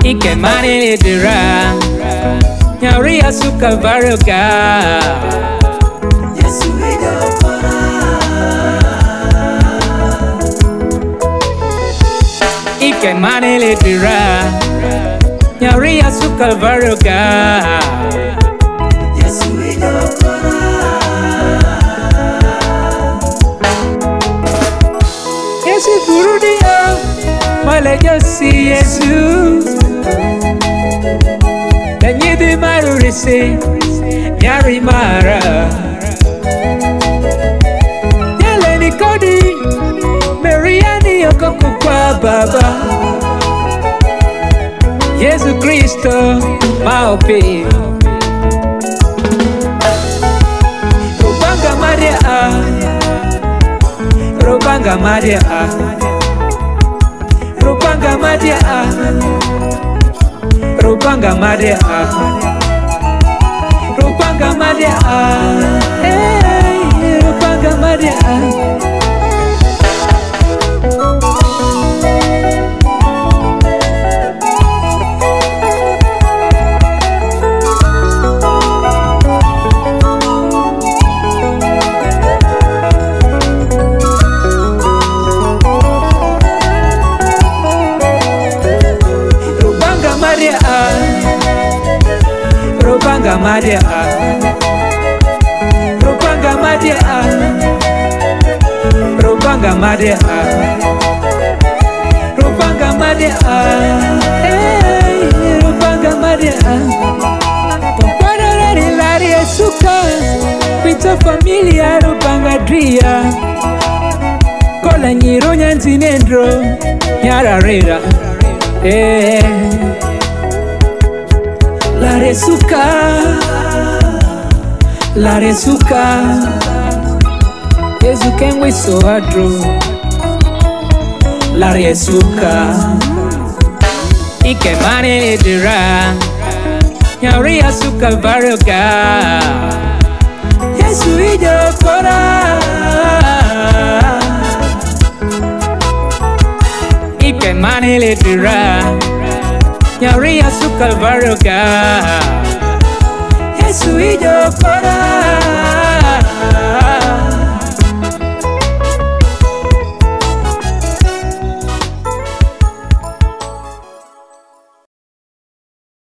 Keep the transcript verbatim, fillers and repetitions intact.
Ike mani lidira Nyari asu Calvario ga Yesu ijokora Ike mani lidira Nyari asu Calvario ga Yesu ijokora Yesu furudia Male josi Yesu Kanyidi marurisi Nyari mara Yale ni kodi Mariani yoko kukwa baba Yesu Kristo maopi Rubanga Maria Rubanga Maria Rubanga Maria Rubanga Maria Rubanga Maria Hey Rubanga Maria Rubanga Maria Rubanga Maria Rubanga Maria Rubanga Maria Hey Rubanga Maria Para rilari esuka Pita familia Rubanga Dria Kola nyiro nyanzinendro Nyara rera Eh La resuka, la resuka Yesu kengwe so adro La resuka Ike mani lidira Nyari asu Calvario ga Yesu ijokora Ike mani lidira Nyari asu Calvario ga Yesu ijokora